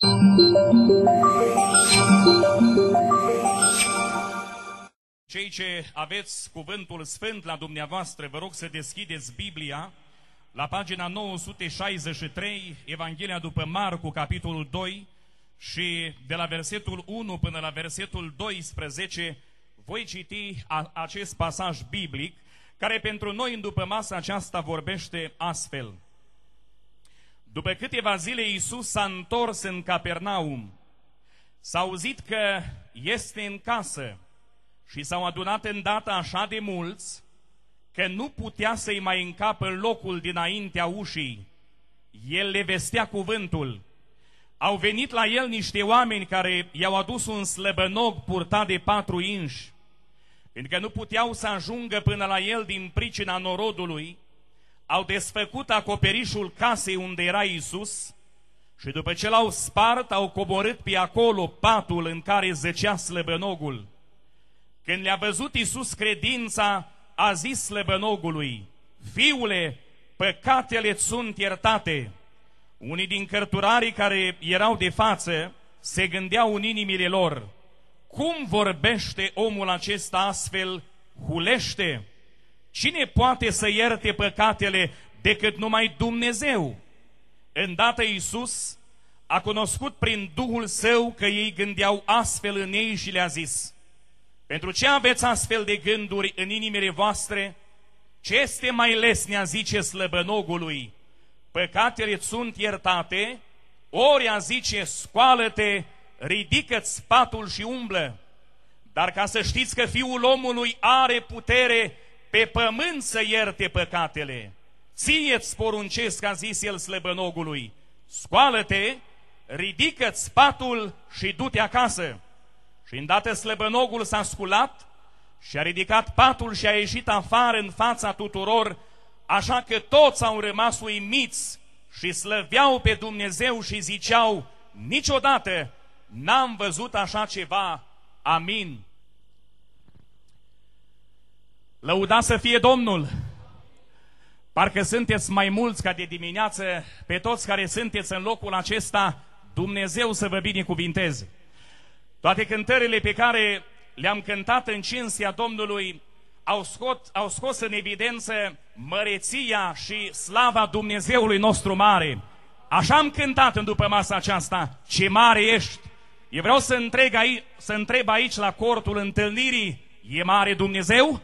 Cei ce aveți cuvântul sfânt la dumneavoastră, vă rog să deschideți Biblia la pagina 963, Evanghelia după Marcu, capitolul 2, și de la versetul 1 până la versetul 12 voi citi acest pasaj biblic, care pentru noi în după masa aceasta vorbește astfel. După câteva zile Iisus s-a întors în Capernaum. S-a auzit că este în casă și s-au adunat îndată așa de mulți că nu putea să-i mai încapă locul dinaintea ușii. El le vestea cuvântul. Au venit la el niște oameni care i-au adus un slăbănog purtat de 4 inși. Pentru că nu puteau să ajungă până la el din pricina norodului, au desfăcut acoperișul casei unde era Iisus și după ce l-au spart, au coborât pe acolo patul în care zăcea slăbănogul. Când le-a văzut Iisus credința, a zis slăbănogului: Fiule, păcatele-ți sunt iertate. Unii din cărturarii care erau de față se gândeau în inimile lor: cum vorbește omul acesta astfel, hulește? Cine poate să ierte păcatele decât numai Dumnezeu? Îndată Iisus a cunoscut prin Duhul Său că ei gândeau astfel în ei și le-a zis: pentru ce aveți astfel de gânduri în inimile voastre? Ce este mai lesnea, zice slăbănogului, păcatele-ți sunt iertate, ori a zice, scoală-te, ridică-ți patul și umblă. Dar ca să știți că Fiul omului are putere pe pământ să ierte păcatele, ție-ți poruncesc, a zis el slăbănogului, scoală-te, ridică-ți patul și du-te acasă. Și îndată slăbănogul s-a sculat și a ridicat patul și a ieșit afară în fața tuturor, așa că toți au rămas uimiți și slăveau pe Dumnezeu și ziceau: niciodată n-am văzut așa ceva. Amin. Lăudat să fie Domnul! Parcă sunteți mai mulți ca de dimineață. Pe toți care sunteți în locul acesta, Dumnezeu să vă binecuvinteze. Toate cântările pe care le-am cântat în cinstea Domnului au scos în evidență măreția și slava Dumnezeului nostru mare. Așa am cântat în după masa aceasta: ce mare ești! Eu vreau să întreb aici la cortul întâlnirii: e mare Dumnezeu?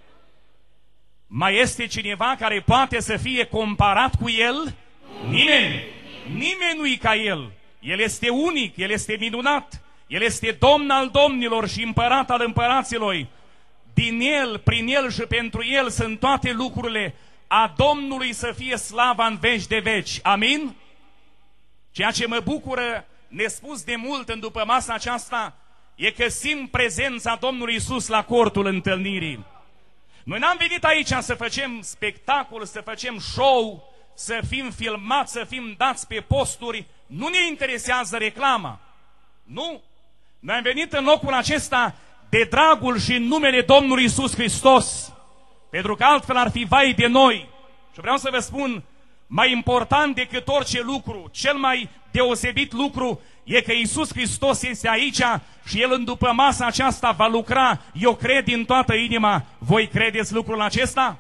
Mai este cineva care poate să fie comparat cu El? Nimeni! Nimeni nu-i ca El! El este unic, El este minunat, El este Domn al domnilor și Împărat al împăraților. Din El, prin El și pentru El sunt toate lucrurile. A Domnului să fie slava în veci de veci. Amin? Ceea ce mă bucură nespus de mult în după masa aceasta e că simt prezența Domnului Iisus la cortul întâlnirii. Noi n-am venit aici să facem spectacol, să facem show, să fim filmați, să fim dați pe posturi. Nu ne interesează reclama. Nu. Noi am venit în locul acesta de dragul și în numele Domnului Iisus Hristos, pentru că altfel ar fi vai de noi. Și vreau să vă spun, mai important decât orice lucru, cel mai deosebit lucru e că Iisus Hristos este aici și El în după masa aceasta va lucra. Eu cred din toată inima. Voi credeți lucrul acesta?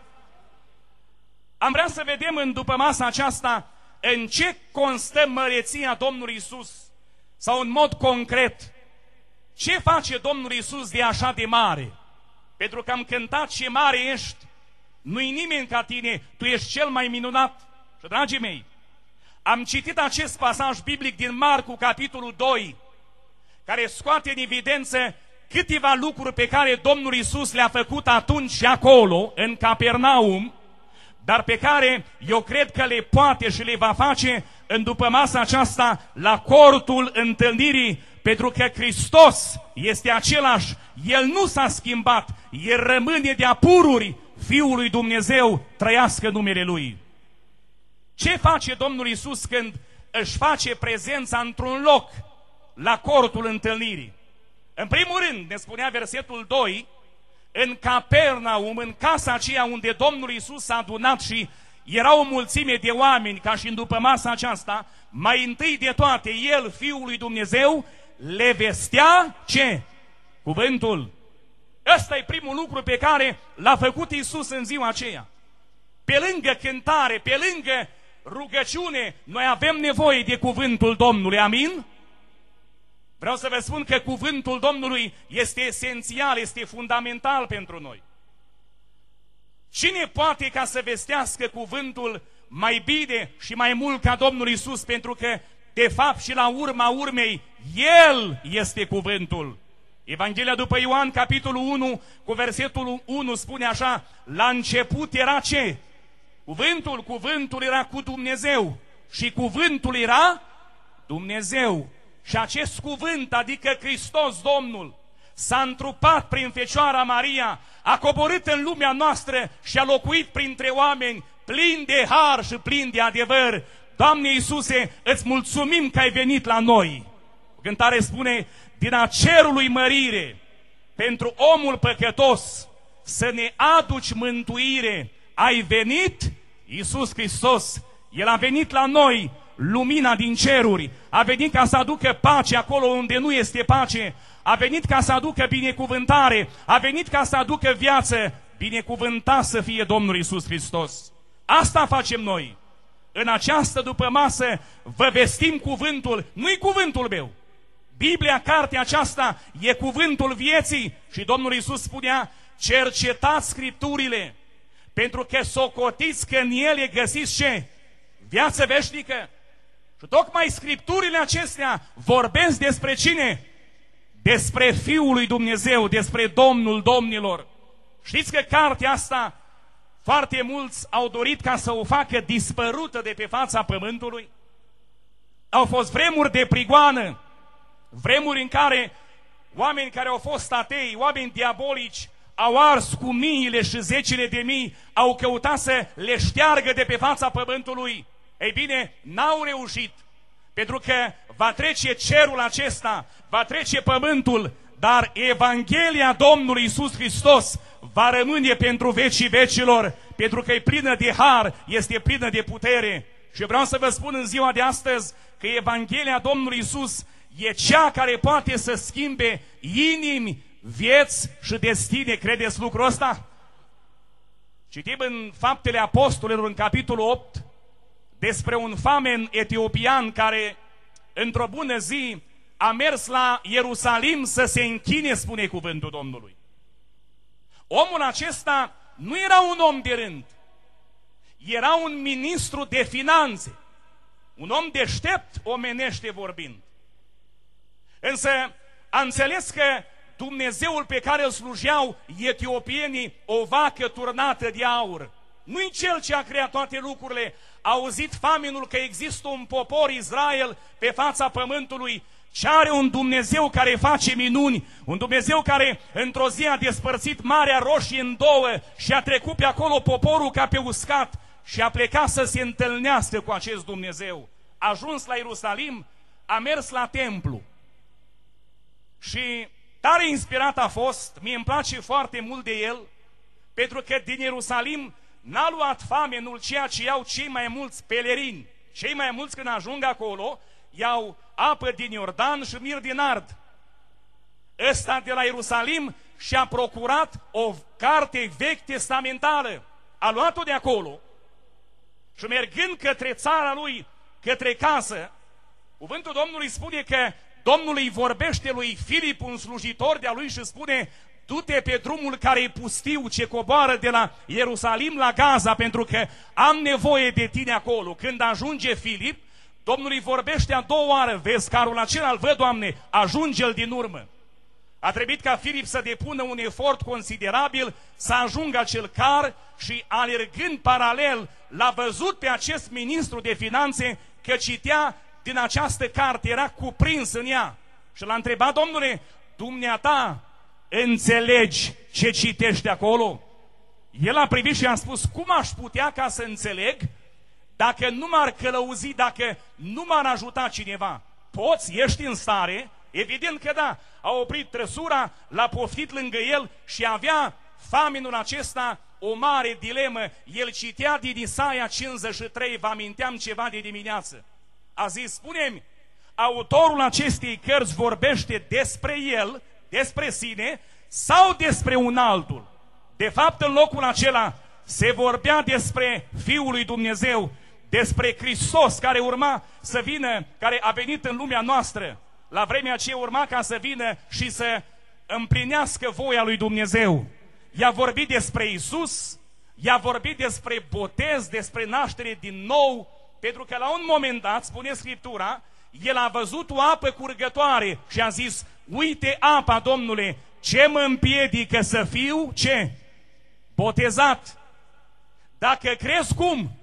Am vrea să vedem în după masa aceasta în ce constă măreția Domnului Iisus, sau în mod concret, ce face Domnul Iisus de așa de mare? Pentru că am cântat ce mare ești, nu-i nimeni ca tine, tu ești cel mai minunat. Și dragii mei, am citit acest pasaj biblic din Marcu, capitolul 2, care scoate în evidență câteva lucruri pe care Domnul Iisus le-a făcut atunci și acolo, în Capernaum, dar pe care eu cred că le poate și le va face în după masa aceasta la cortul întâlnirii, pentru că Hristos este același, El nu s-a schimbat, El rămâne de-a pururi Fiul lui Dumnezeu, trăiască numele Lui. Ce face Domnul Iisus când își face prezența într-un loc, la cortul întâlnirii? În primul rând, ne spunea versetul 2, în Capernaum, în casa aceea unde Domnul Iisus s-a adunat și era o mulțime de oameni, ca și în după masa aceasta, mai întâi de toate, el, Fiul lui Dumnezeu, le vestea ce? Cuvântul. Ăsta e primul lucru pe care l-a făcut Iisus în ziua aceea. Pe lângă cântare, pe lângă rugăciune, noi avem nevoie de cuvântul Domnului, amin? Vreau să vă spun că cuvântul Domnului este esențial, este fundamental pentru noi. Cine poate ca să vestească cuvântul mai bine și mai mult ca Domnul Iisus, pentru că, de fapt, și la urma urmei, El este cuvântul. Evanghelia după Ioan, capitolul 1, cu versetul 1, spune așa: la început era ce? Cuvântul, cuvântul era cu Dumnezeu și cuvântul era Dumnezeu. Și acest cuvânt, adică Hristos Domnul, s-a întrupat prin Fecioara Maria, a coborât în lumea noastră și a locuit printre oameni plini de har și plini de adevăr. Doamne Iisuse, îți mulțumim că ai venit la noi. Cântare spune: din a cerului mărire, pentru omul păcătos, să ne aduci mântuire, ai venit, Iisus Hristos. El a venit la noi, lumina din ceruri, a venit ca să aducă pace acolo unde nu este pace, a venit ca să aducă binecuvântare, a venit ca să aducă viață. Binecuvântat să fie Domnul Iisus Hristos. Asta facem noi. În această dupămasă vă vestim cuvântul, nu-i cuvântul meu. Biblia, cartea aceasta, e cuvântul vieții și Domnul Iisus spunea: cercetați Scripturile, pentru că socotiți că în ele găsiți ce? Viață veșnică. Și tocmai Scripturile acestea vorbesc despre cine? Despre Fiul lui Dumnezeu, despre Domnul domnilor. Știți că cartea asta foarte mulți au dorit ca să o facă dispărută de pe fața pământului? Au fost vremuri de prigoană, vremuri în care oameni care au fost atei, oameni diabolici, au ars cu miile și zecile de mii, au căutat să le șteargă de pe fața pământului. Ei bine, n-au reușit, pentru că va trece cerul acesta, va trece pământul, dar Evanghelia Domnului Iisus Hristos va rămâne pentru vecii vecilor, pentru că e plină de har, este plină de putere. Și vreau să vă spun în ziua de astăzi că Evanghelia Domnului Iisus e cea care poate să schimbe inimi, vieți și destine. Credeți lucrul ăsta? Citim în Faptele Apostolilor, în capitolul 8, despre un famen etiopian care, într-o bună zi, a mers la Ierusalim să se închine, spune cuvântul Domnului. Omul acesta nu era un om de rând, era un ministru de finanțe, un om deștept, omenește vorbind. Însă a înțeles că Dumnezeul pe care îl slujeau etiopienii, o vacă turnată de aur, nu-i cel ce a creat toate lucrurile. A auzit famenul că există un popor Israel pe fața pământului, ce are un Dumnezeu care face minuni, un Dumnezeu care într-o zi a despărțit Marea Roșie în două și a trecut pe acolo poporul ca pe uscat și a plecat să se întâlnească cu acest Dumnezeu. A ajuns la Ierusalim, a mers la templu și tare inspirat a fost, mie îmi place foarte mult de el, pentru că din Ierusalim n-a luat famenul ceea ce iau cei mai mulți pelerini. Cei mai mulți când ajung acolo iau apă din Iordan și mir din Ard. Ăsta de la Ierusalim și-a procurat o carte vechi testamentală. A luat-o de acolo și mergând către țara lui, către casă, cuvântul Domnului spune că Domnul îi vorbește lui Filip, un slujitor de-a lui, și spune: du-te pe drumul care e pustiu, ce coboară de la Ierusalim la Gaza, pentru că am nevoie de tine acolo. Când ajunge Filip, Domnul îi vorbește a doua oară: vezi carul acela, îl văd, Doamne, ajunge-l din urmă. A trebuit ca Filip să depună un efort considerabil să ajungă acel car și, alergând paralel, l-a văzut pe acest ministru de finanțe că citea din această carte, era cuprins în ea. Și l-a întrebat: Domnule, dumneata înțelegi ce citești acolo? El a privit și a spus: cum aș putea ca să înțeleg dacă nu m-ar călăuzi, dacă nu m-ar ajuta cineva? Poți? Ești în stare? Evident că da. A oprit trăsura, l-a poftit lângă el și avea famenul acesta o mare dilemă. El citea din Isaia 53, vă aminteam ceva de dimineață. A zis, spune-mi, autorul acestei cărți vorbește despre el, despre sine, sau despre un altul? De fapt, în locul acela se vorbea despre Fiul lui Dumnezeu, despre Hristos care urma să vină, care a venit în lumea noastră. La vremea aceea urma ca să vină și să împlinească voia lui Dumnezeu. I-a vorbit despre Iisus, i-a vorbit despre botez, despre naștere din nou, pentru că la un moment dat, spune Scriptura, el a văzut o apă curgătoare și a zis, uite apa, Domnule, ce mă împiedică să fiu, ce? Botezat. Dacă crezi cum?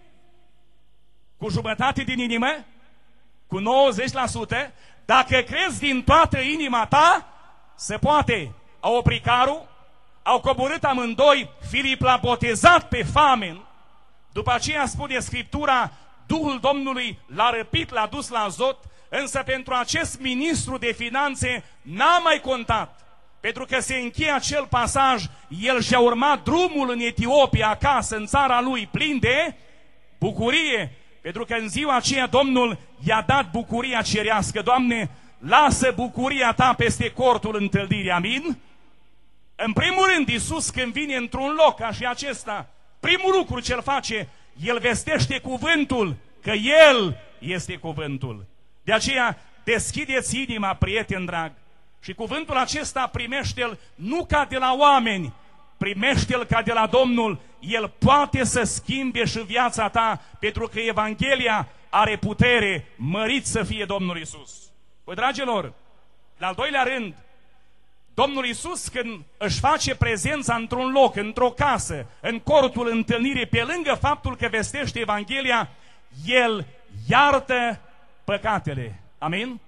Cu jumătate din inimă? Cu 90%? Dacă crezi din toată inima ta, se poate. Au oprit carul, au coborât amândoi, Filip l-a botezat pe famen, după aceea spune Scriptura, Duhul Domnului l-a răpit, l-a dus la Azot, însă pentru acest ministru de finanțe n-a mai contat, pentru că se încheie acel pasaj, el și-a urmat drumul în Etiopia, acasă, în țara lui, plin de bucurie, pentru că în ziua aceea Domnul i-a dat bucuria cerească. Doamne, lasă bucuria ta peste cortul întâlnirii, amin? În primul rând, Iisus când vine într-un loc ca și acesta, primul lucru ce-l face, el vestește cuvântul, că el este cuvântul. De aceea, deschideți inima, prieten drag, și cuvântul acesta primește-l nu ca de la oameni, primește-l ca de la Domnul. El poate să schimbe și viața ta, pentru că Evanghelia are putere. Mărit să fie Domnul Iisus. Păi, dragilor, la al doilea rând, Domnul Iisus când își face prezența într-un loc, într-o casă, în cortul întâlnirii, pe lângă faptul că vestește Evanghelia, El iartă păcatele. Amin?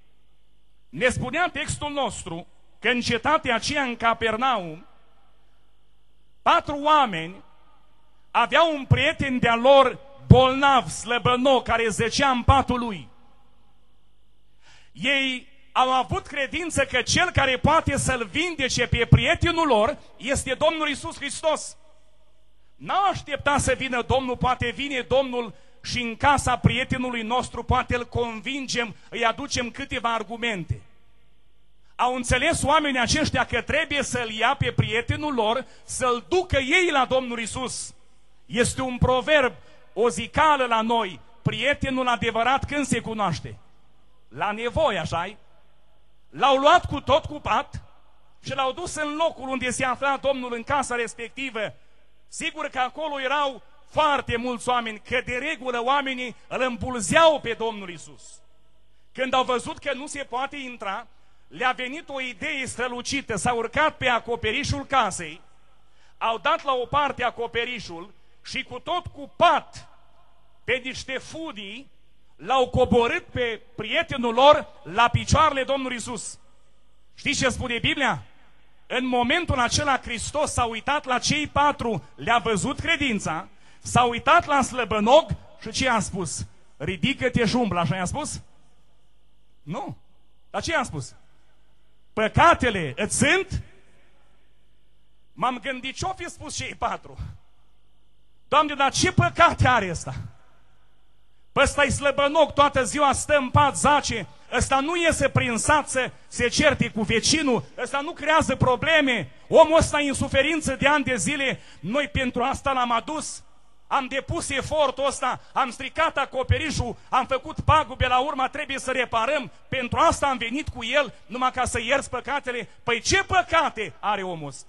Ne spunea textul nostru că în cetatea aceea, în Capernaum, 4 oameni aveau un prieten de-al lor bolnav, slăbănoc, care zăcea în patul lui. Ei au avut credință că cel care poate să-l vindece pe prietenul lor este Domnul Iisus Hristos. N-au așteptat să vină Domnul, poate vine Domnul și în casa prietenului nostru poate îl convingem, îi aducem câteva argumente. Au înțeles oamenii aceștia că trebuie să-l ia pe prietenul lor, să-l ducă ei la Domnul Iisus. Este un proverb, o zicală la noi, prietenul adevărat când se cunoaște? La nevoie, așa-i? L-au luat cu tot cu pat și l-au dus în locul unde se afla Domnul, în casa respectivă. Sigur că acolo erau foarte mulți oameni, că de regulă oamenii îl îmbulzeau pe Domnul Iisus. Când au văzut că nu se poate intra, le-a venit o idee strălucită, s-au urcat pe acoperișul casei, au dat la o parte acoperișul și cu tot cu pat, pe niște fudii, l-au coborât pe prietenul lor la picioarele Domnului Iisus. Știți ce spune Biblia? În momentul acela Hristos s-a uitat la cei 4, le-a văzut credința, s-a uitat la slăbănoc și ce a spus? Ridică-te și umblă, așa i-a spus? Nu. Dar ce i-a spus? Păcatele îți sunt? M-am gândit ce-o fi spus cei 4. Doamne, dar ce păcate are ăsta? Păi ăsta-i slăbănoc, toată ziua stă în pat, zace, ăsta nu iese prin sat să se certe cu vecinul, ăsta nu creează probleme, omul ăsta e în suferință de ani de zile, noi pentru asta l-am adus, am depus efortul ăsta, am stricat acoperișul, am făcut pagube, la urmă trebuie să reparăm, pentru asta am venit cu el, numai ca să ierți păcatele. Păi ce păcate are omul ăsta?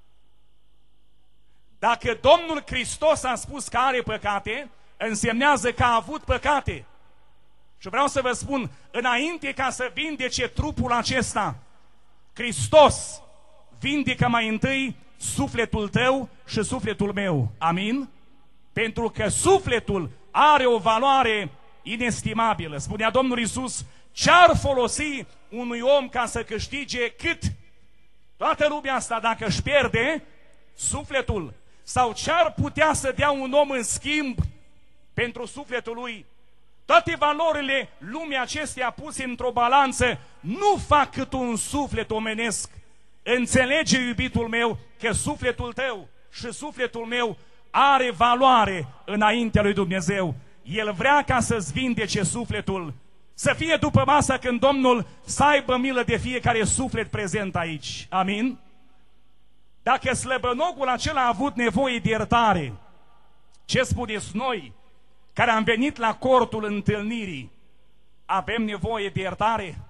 Dacă Domnul Hristos a spus că are păcate, însemnează că a avut păcate. Și vreau să vă spun, înainte ca să vindece trupul acesta, Hristos vindecă mai întâi sufletul tău și sufletul meu. Amin? Pentru că sufletul are o valoare inestimabilă. Spunea Domnul Iisus, ce-ar folosi unui om ca să câștige cât? Toată lumea asta dacă își pierde sufletul. Sau ce-ar putea să dea un om în schimb pentru sufletul lui? Toate valorile lumii acestea puse într-o balanță nu fac cât un suflet omenesc. Înțelege, iubitul meu, că sufletul tău și sufletul meu are valoare înaintea lui Dumnezeu. El vrea ca să-ți vindece sufletul, să fie după masă când Domnul să aibă milă de fiecare suflet prezent aici. Amin? Dacă slăbănogul acela a avut nevoie de iertare, ce spuneți noi, care am venit la cortul întâlnirii, avem nevoie de iertare?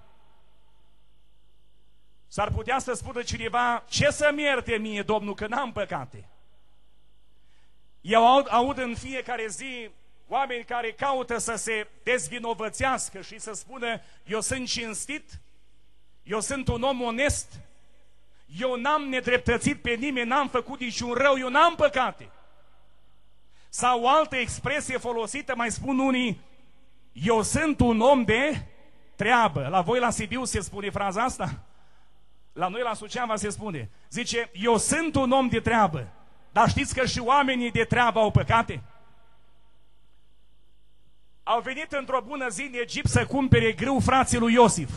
S-ar putea să spună cineva, ce să-mi ierte mie, Domnul, că n-am păcate? Eu aud în fiecare zi oameni care caută să se dezvinovățească și să spună, eu sunt cinstit, eu sunt un om onest, eu n-am nedreptățit pe nimeni, n-am făcut niciun rău, eu n-am păcate. Sau o altă expresie folosită, mai spun unii, eu sunt un om de treabă. La voi la Sibiu se spune fraza asta? La noi la Suceava se spune. Zice, eu sunt un om de treabă. Dar știți că și oamenii de treabă au păcate? Au venit într-o bună zi în Egipt să cumpere grâu frații lui Iosif.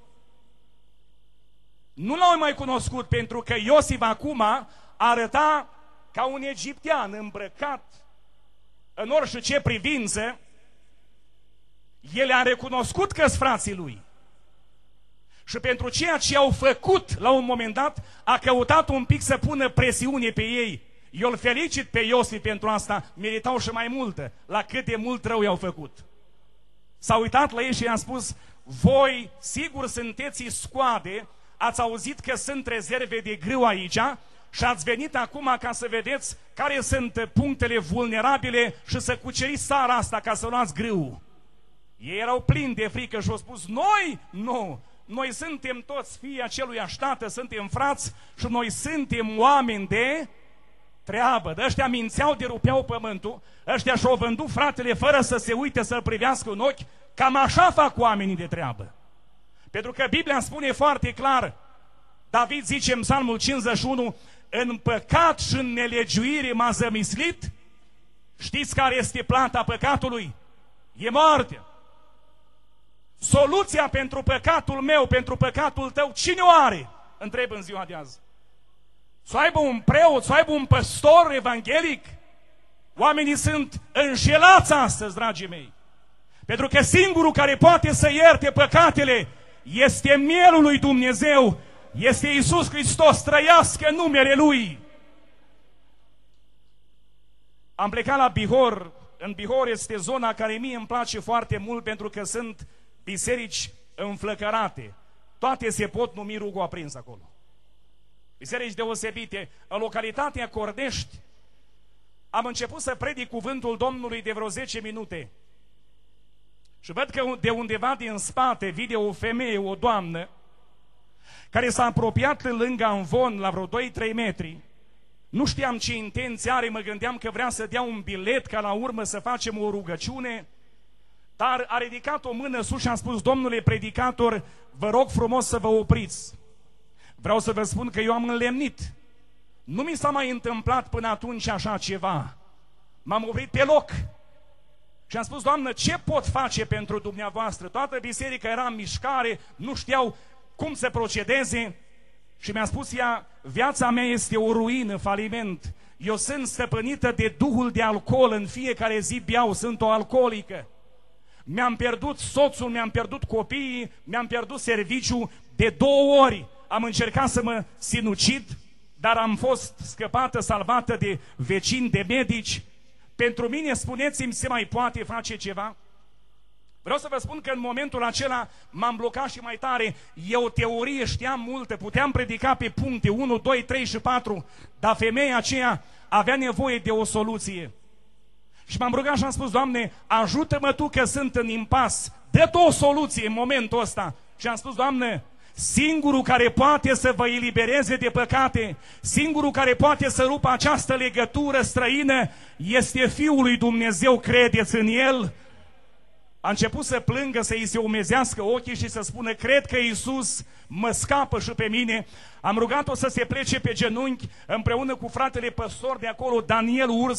Nu l-au mai cunoscut pentru că Iosif acum arăta ca un egiptean îmbrăcat în orice ce privință. El a recunoscut că-s frații lui. Și pentru ceea ce au făcut la un moment dat, a căutat un pic să pună presiune pe ei. Eu îl felicit pe Iosif pentru asta, meritau și mai multă, la cât de mult rău i-au făcut. S-a uitat la ei și i-a spus, voi sigur sunteți scoade, ați auzit că sunt rezerve de grâu aici și ați venit acum ca să vedeți care sunt punctele vulnerabile și să cuceriți țara asta ca să luați grâu. Ei erau plini de frică și au spus, noi? Nu! Noi suntem toți fii aceluiași tată, suntem frați și noi suntem oameni de treabă. De ăștia mințeau, derupeau pământul, ăștia și-au vândut fratele fără să se uite, să-l privească în ochi. Cam așa fac oamenii de treabă. Pentru că Biblia spune foarte clar, David zice în Psalmul 51, în păcat și în nelegiuire m-a zămislit. Știți care este plata păcatului? E moartea. Soluția pentru păcatul meu, pentru păcatul tău, cine o are? Întreb în ziua de azi. Să aibă un preot, să aibă un păstor evanghelic? Oamenii sunt înșelați astăzi, dragii mei. Pentru că singurul care poate să ierte păcatele este mielul lui Dumnezeu, este Iisus Hristos, trăiască numele Lui. Am plecat la Bihor. În Bihor este zona care mie îmi place foarte mult pentru că sunt biserici înflăcărate. Toate se pot numi rugul aprins acolo. Biserici deosebite. În localitatea Cordești am început să predic cuvântul Domnului de vreo 10 minute. Și văd că de undeva din spate vine o femeie, o doamnă, care s-a apropiat lângă amvon la vreo 2-3 metri. Nu știam ce intenție are, mă gândeam că vrea să dea un bilet ca la urmă să facem o rugăciune, dar a ridicat o mână sus și a spus, domnule predicator, vă rog frumos să vă opriți. Vreau să vă spun că eu am înlemnit. Nu mi s-a mai întâmplat până atunci așa ceva. M-am oprit pe loc. Și am spus, doamnă, ce pot face pentru dumneavoastră? Toată biserica era în mișcare, nu știau cum să procedeze. Și mi-a spus ea, viața mea este o ruină, faliment. Eu sunt stăpânită de duhul de alcool, în fiecare zi beau, sunt o alcoolică. Mi-am pierdut soțul, mi-am pierdut copiii, mi-am pierdut serviciul de 2 ori. Am încercat să mă sinucid, dar am fost scăpată, salvată de vecini, de medici. Pentru mine, spuneți-mi, se mai poate face ceva? Vreau să vă spun că în momentul acela m-am blocat și mai tare. Eu teorie știam multă, puteam predica pe puncte 1, 2, 3 și 4, dar femeia aceea avea nevoie de o soluție. Și m-am rugat și am spus, Doamne, ajută-mă Tu că sunt în impas, dă Tu o soluție în momentul ăsta. Și am spus, Doamne, singurul care poate să vă elibereze de păcate, singurul care poate să rupă această legătură străină, este Fiul lui Dumnezeu, credeți în El? A început să plângă, să îi se umezească ochii și să spună, cred că Iisus mă scapă și pe mine. Am rugat-o să se plece pe genunchi împreună cu fratele păstor de acolo, Daniel Urs.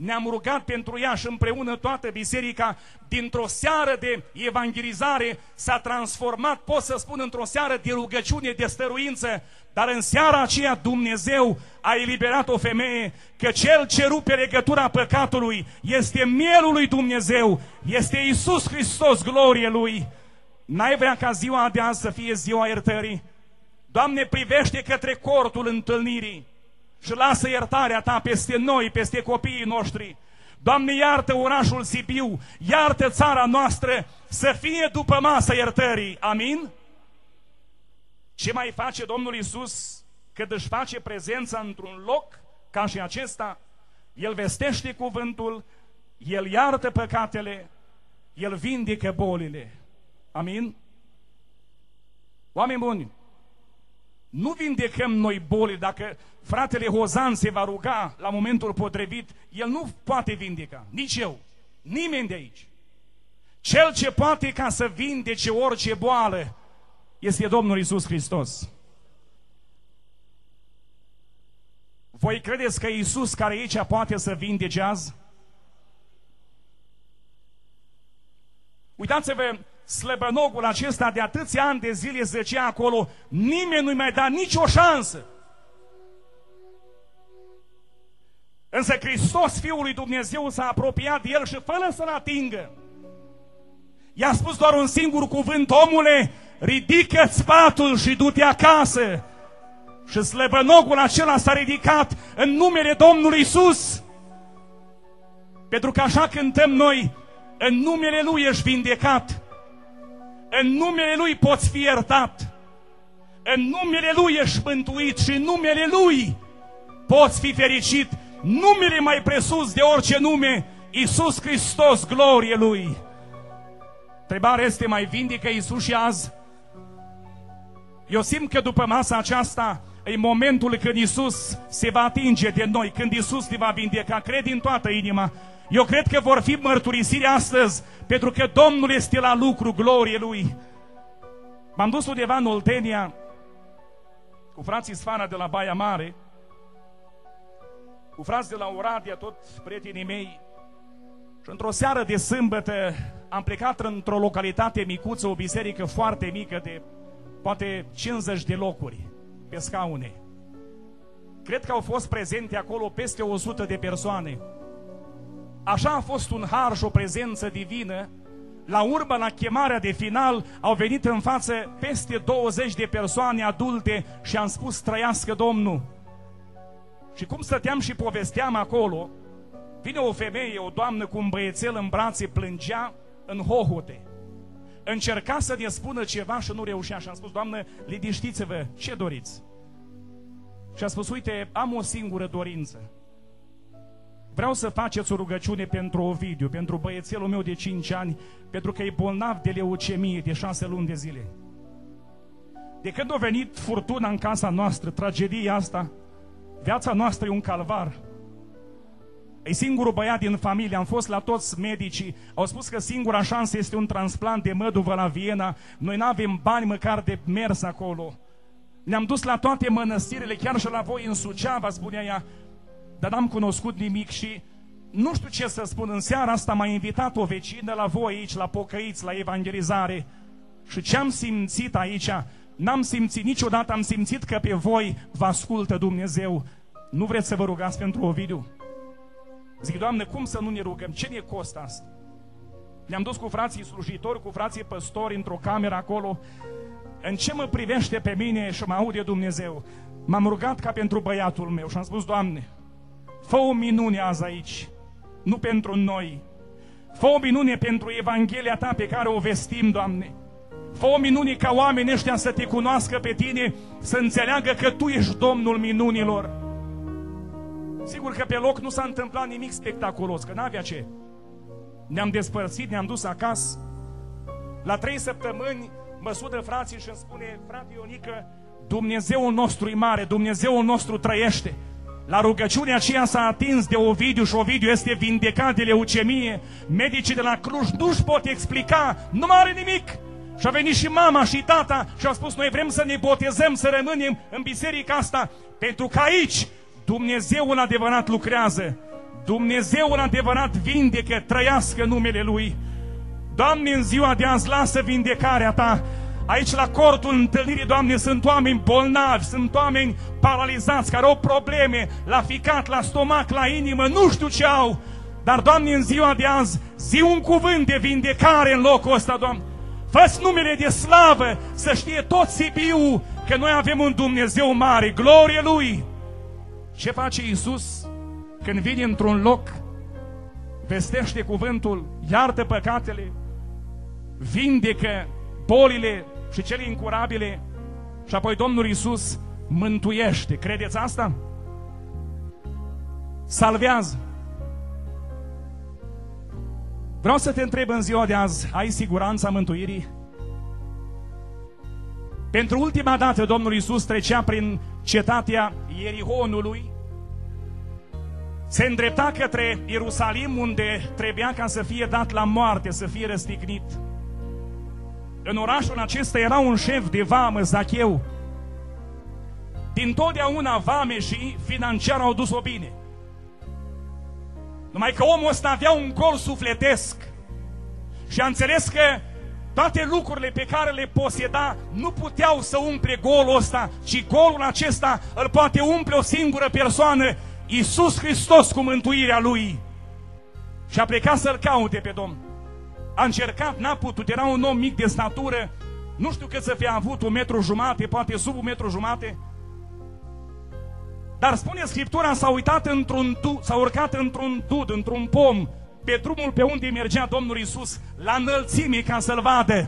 ne-am rugat pentru ea și împreună toată biserica, dintr-o seară de evangelizare s-a transformat, pot să spun, într-o seară de rugăciune, de stăruință, dar în seara aceea Dumnezeu a eliberat o femeie, că cel ce rupe legătura păcatului este mielul lui Dumnezeu, este Iisus Hristos, glorie Lui. N-ai vrea ca ziua de azi să fie ziua iertării? Doamne, privește către cortul întâlnirii și lasă iertarea Ta peste noi, peste copiii noștri. Doamne, iartă orașul Sibiu, iartă țara noastră, să fie după masa iertării. Amin? Ce mai face Domnul Iisus când își face prezența într-un loc ca și acesta? El vestește cuvântul, El iartă păcatele, El vindecă bolile. Amin? Oameni buni, nu vindecăm noi boli. Dacă fratele Hozan se va ruga la momentul potrivit, el nu poate vindeca, nici eu, nimeni de aici. Cel ce poate ca să vindece orice boală este Domnul Iisus Hristos. Voi credeți că Iisus care aici poate să vindece azi? Uitați-vă, slăbănogul acesta de atâția ani de zile zăcea acolo, nimeni nu-i mai da nicio șansă. Însă Hristos, Fiul lui Dumnezeu, s-a apropiat de el și fără să-l atingă, i-a spus doar un singur cuvânt: omule, ridică-ți patul și du-te acasă. Și slăbănogul acela s-a ridicat în numele Domnului Iisus. Pentru că așa cântăm noi: în numele Lui ești vindecat, în numele Lui poți fi iertat, în numele Lui ești mântuit și în numele Lui poți fi fericit. Numele mai presus de orice nume, Iisus Hristos, glorie Lui. Întrebarea este: mai vindecă Iisus și azi? Eu simt că după masa aceasta e momentul când Iisus se va atinge de noi, când Iisus ne va vindeca. Cred din toată inima. Eu cred că vor fi mărturisiri astăzi, pentru că Domnul este la lucru, glorie Lui. M-am dus undeva în Oltenia cu frații Sfana de la Baia Mare, cu frați de la Oradea, tot prietenii mei, și într-o seară de sâmbătă am plecat într-o localitate micuță, o biserică foarte mică de poate 50 de locuri pe scaune. Cred că au fost prezente acolo peste 100 de persoane. Așa a fost un har și o prezență divină. La urmă, la chemarea de final, au venit în față peste 20 de persoane adulte și am spus: trăiască Domnul. Și cum stăteam și povesteam acolo, vine o femeie, o doamnă cu un băiețel în brațe, plângea în hohote. Încerca să ne spună ceva și nu reușea. Și am spus: Doamnă, liniștiți-vă, ce doriți? Și a spus: uite, am o singură dorință. Vreau să faceți o rugăciune pentru Ovidiu, pentru băiețelul meu de 5 ani, pentru că e bolnav de leucemie de 6 luni de zile. De când a venit furtuna în casa noastră, tragedia asta, viața noastră e un calvar. E singurul băiat din familie, am fost la toți medicii, au spus că singura șansă este un transplant de măduvă la Viena, noi n-avem bani măcar de mers acolo. Ne-am dus la toate mănăstirile, chiar și la voi în Suceava, spunea ea, dar n-am cunoscut nimic și nu știu ce să spun. În seara asta m-a invitat o vecină la voi aici, la pocăiți, la evangelizare, și ce am simțit aici, n-am simțit niciodată, am simțit că pe voi vă ascultă Dumnezeu. Nu vreți să vă rugați pentru Ovidiu? Zic: Doamne, cum să nu ne rugăm? Ce ne costă asta? Ne-am dus cu frații slujitori, cu frații păstori într-o cameră acolo. În ce mă privește pe mine și mă aude Dumnezeu, m-am rugat ca pentru băiatul meu și am spus: Doamne, fă o minune azi aici, nu pentru noi. Fă o minune pentru Evanghelia Ta pe care o vestim, Doamne. Fă o minune ca oamenii ăștia să Te cunoască pe Tine, să înțeleagă că Tu ești Domnul minunilor. Sigur că pe loc nu s-a întâmplat nimic spectaculos, că n-avea ce. Ne-am despărțit, ne-am dus acasă. La 3 săptămâni mă sună frații și îmi spune: frate Ionică, Dumnezeul nostru e mare, Dumnezeul nostru trăiește. La rugăciunea aceea s-a atins de Ovidiu și Ovidiu este vindecat de leucemie. Medicii de la Cluj nu-și pot explica, nu mai are nimic. Și a venit și mama și tata și au spus: noi vrem să ne botezăm, să rămânem în biserica asta, pentru că aici Dumnezeul adevărat lucrează. Dumnezeul adevărat vindecă, trăiască numele Lui. Doamne, în ziua de azi lasă vindecarea Ta. Aici la cortul întâlnirii, Doamne, sunt oameni bolnavi, sunt oameni paralizați, care au probleme la ficat, la stomac, la inimă, nu știu ce au. Dar, Doamne, în ziua de azi, zi un cuvânt de vindecare în locul ăsta, Doamne. Fă-ți numele de slavă, să știe tot Sibiu că noi avem un Dumnezeu mare, glorie Lui. Ce face Iisus când vine într-un loc? Vestește cuvântul, iartă păcatele, vindecă bolile și cele incurabile și apoi Domnul Iisus mântuiește. Credeți asta? Salvează. Vreau să te întreb în ziua de azi, ai siguranța mântuirii? Pentru ultima dată Domnul Iisus trecea prin cetatea Ierihonului, se îndrepta către Ierusalim, unde trebuia ca să fie dat la moarte, să fie răstignit. În orașul acesta era un șef de vamă, Zacheu. Dintotdeauna vameșii financiar au dus-o bine. Numai că omul ăsta avea un gol sufletesc și a înțeles că toate lucrurile pe care le poseda nu puteau să umple golul ăsta, ci golul acesta îl poate umple o singură persoană, Iisus Hristos, cu mântuirea Lui. Și a plecat să-L caute pe Domnul. A încercat, n-a putut, era un om mic de statură, nu știu cât să fie avut, 1,5 metri, poate sub 1,5 metri. Dar spune Scriptura, s-a uitat s-a urcat într-un dud, într-un pom, pe drumul pe unde mergea Domnul Iisus, la înălțime, ca să-L vadă.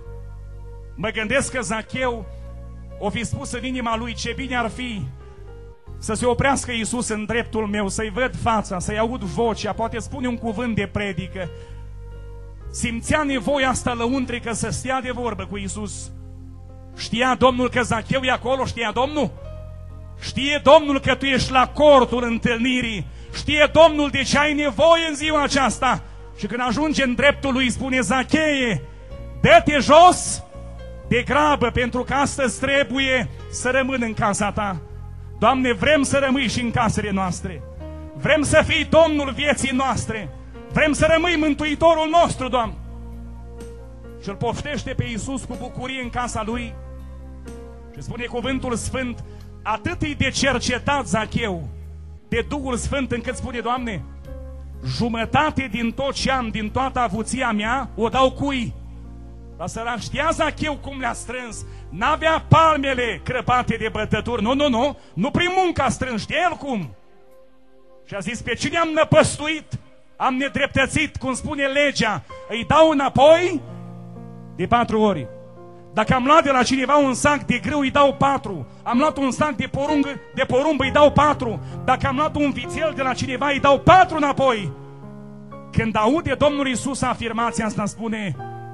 Mă gândesc că Zacheu o fi spus în inima lui, ce bine ar fi să se oprească Iisus în dreptul meu, să-i văd fața, să-i aud vocea, poate spune un cuvânt de predică. Simțea nevoia asta lăuntrică să stea de vorbă cu Iisus. Știa Domnul că Zacheu e acolo, știa Domnul? Știe Domnul că tu ești la cortul întâlnirii. Știe Domnul de ce ai nevoie în ziua aceasta. Și când ajunge în dreptul lui, spune, Zacheie, dă-te jos de grabă, pentru că astăzi trebuie să rămân în casa ta. Doamne, vrem să rămâi și în casele noastre. Vrem să fii Domnul vieții noastre. Vrem să rămâi Mântuitorul nostru, Doamne. Și îl poftește pe Iisus cu bucurie în casa lui. Și spune cuvântul Sfânt, atât e de cercetat Zacheu de Duhul Sfânt, încât spune, Doamne, jumătate din tot ce am, din toată avuția mea, o dau cui? Dar sărac, știa Zacheu cum le-a strâns. N-avea palmele crăpate de bătături. Nu prin muncă a strâns, știe el cum. Și a zis, pe cine am năpăstuit, am nedreptățit, cum spune legea, îi dau înapoi de 4 ori. Dacă am luat de la cineva un sac de grâu, îi dau 4. Am luat un sac de porumb, îi dau 4. Dacă am luat un vițel de la cineva, îi dau 4 înapoi. Când aude Domnul Iisus afirmația asta, spune,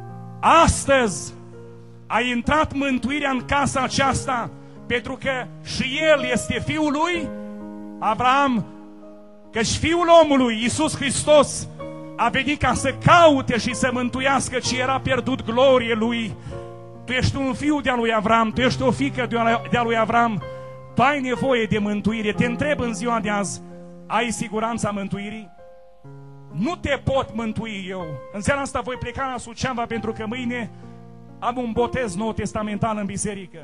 astăzi a intrat mântuirea în casa aceasta, pentru că și El este Fiul lui Avram, căci Fiul omului, Iisus Hristos, a venit ca să caute și să mântuiască ce era pierdut, glorie Lui. Tu ești un fiu de-a lui Avram, tu ești o fiică de-a lui Avram, tu ai nevoie de mântuire. Te întreb în ziua de azi, ai siguranța mântuirii? Nu te pot mântui eu. În seara asta voi pleca la Suceava, pentru că mâine am un botez nou testamental în biserică.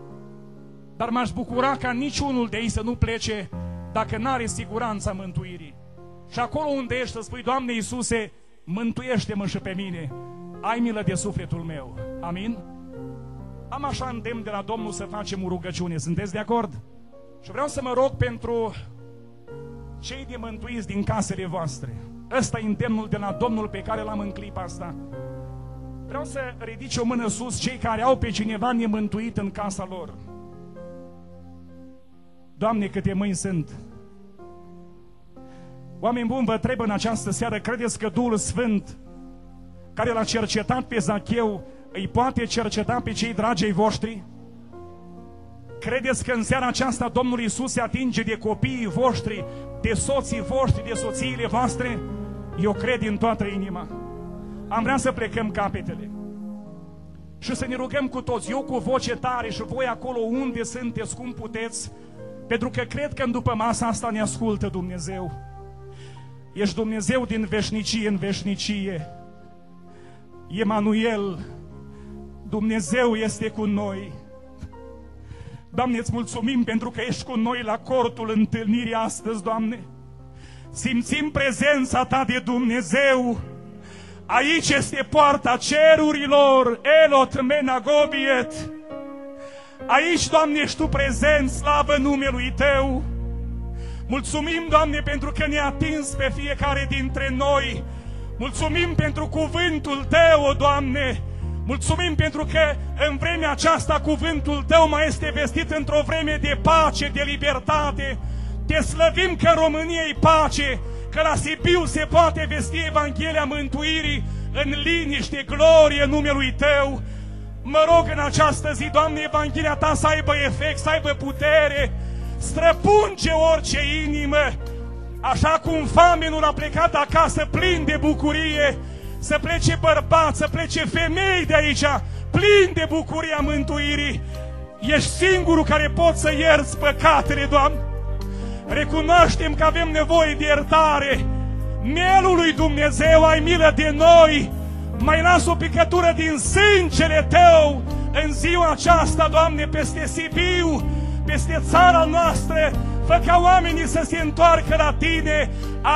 Dar m-aș bucura ca niciunul de ei să nu plece dacă n-are siguranța mântuirii. Și acolo unde ești să spui, Doamne Iisuse, mântuiește-mă și pe mine, ai milă de sufletul meu. Amin? Am așa îndemn de la Domnul să facem o rugăciune. Sunteți de acord? Și vreau să mă rog pentru cei de mântuiți din casele voastre. Ăsta e îndemnul de la Domnul pe care l-am în clipa asta. Vreau să ridice o mână sus cei care au pe cineva nemântuit în casa lor. Doamne, câte mâini sunt! Oameni buni, vă întreb în această seară, credeți că Duhul Sfânt, care l-a cercetat pe Zacheu, îi poate cerceta pe cei dragi ai voștri? Credeți că în seara aceasta Domnul Iisus se atinge de copiii voștri, de soții voștri, de soțiile voastre? Eu cred din toată inima. Am vrea să plecăm capetele și să ne rugăm cu toți, eu cu voce tare și voi acolo unde sunteți, cum puteți, pentru că cred că în după masa asta ne ascultă Dumnezeu. Ești Dumnezeu din veșnicie în veșnicie. Emanuel, Dumnezeu este cu noi. Doamne, îți mulțumim pentru că ești cu noi la cortul întâlnirii astăzi, Doamne. Simțim prezența Ta de Dumnezeu. Aici este poarta cerurilor, Elot Menagobiet. Aici, Doamne, ești Tu prezent, slavă numelui Tău. Mulțumim, Doamne, pentru că ne-a atins pe fiecare dintre noi. Mulțumim pentru cuvântul Tău, Doamne. Mulțumim pentru că în vremea aceasta cuvântul Tău mai este vestit într-o vreme de pace, de libertate. Te slăvim că în România e pace, că la Sibiu se poate vesti Evanghelia mântuirii în liniște, glorie numelui Tău. Mă rog în această zi, Doamne, Evanghelia Ta să aibă efect, să aibă putere, străpunge orice inimă. Așa cum famenul a plecat acasă plin de bucurie, să plece bărbați, să plece femei de aici, plin de bucuria mântuirii. Ești singurul care poți să ierți păcatele, Doamne. Recunoaștem că avem nevoie de iertare. Mielul lui Dumnezeu, ai milă de noi. Mai las o picătură din sângele Tău în ziua aceasta, Doamne, peste Sibiu, peste țara noastră. Fă ca oamenii să se întoarcă la Tine.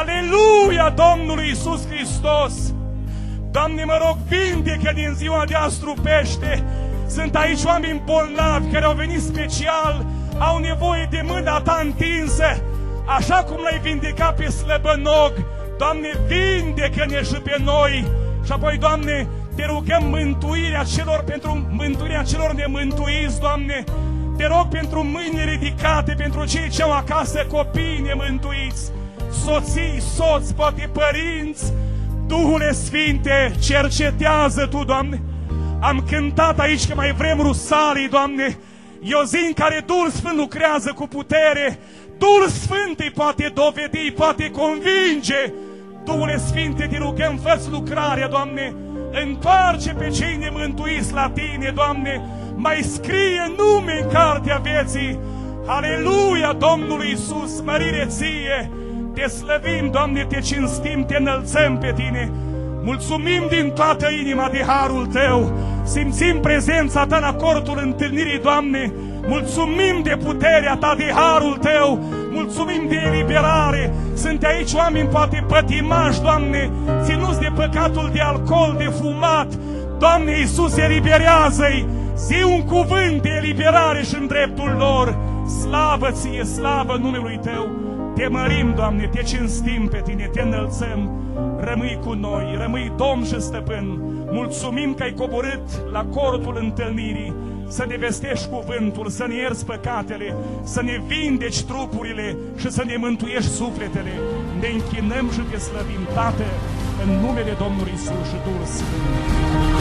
Aleluia Domnului Iisus Hristos! Doamne, mă rog, vindecă din ziua de azi trupește. Sunt aici oameni bolnavi care au venit special, au nevoie de mâna Ta întinsă. Așa cum L-ai vindecat pe slăbănog, Doamne, vindecă-ne și pe noi. Și apoi, Doamne, Te rugăm mântuirea celor, pentru mântuirea celor nemântuiți, Doamne. Te rog pentru mâini ridicate, pentru cei ce au acasă copii nemântuiți, soții, soți, poate părinți. Duhule Sfinte, cercetează Tu, Doamne. Am cântat aici că mai vrem rusalii, Doamne. E o zi în care Duhul Sfânt lucrează cu putere. Duhul Sfânt îi poate dovedi, îi poate convinge. Duhule Sfinte, Te rugăm, fă-ți lucrarea, Doamne. Întoarce pe cei nemântuiți la Tine, Doamne. Mai scrie nume în cartea vieții. Aleluia Domnului Iisus, mărire Ție. Te slăvim, Doamne, Te cinstim, Te înălțăm pe Tine. Mulțumim din toată inima de harul Tău. Simțim prezența Ta la cortul întâlnirii, Doamne. Mulțumim de puterea Ta, de harul Tău. Mulțumim de eliberare. Sunt aici oameni poate pătimași, Doamne, ținuți de păcatul de alcool, de fumat. Doamne Iisus, eliberează-i. Zi un cuvânt de eliberare și în dreptul lor. Slavă Ție, slavă numelui Tău. Te mărim, Doamne, Te cinstim pe Tine, Te înălțăm. Rămâi cu noi, rămâi Domn și Stăpân. Mulțumim că ai coborât la cortul întâlnirii să ne vestești cuvântul, să ne ierți păcatele, să ne vindeci trupurile și să ne mântuiești sufletele. Ne închinăm și Te slăvim, Tată, în numele Domnului Iisus și Duhul Sfânt.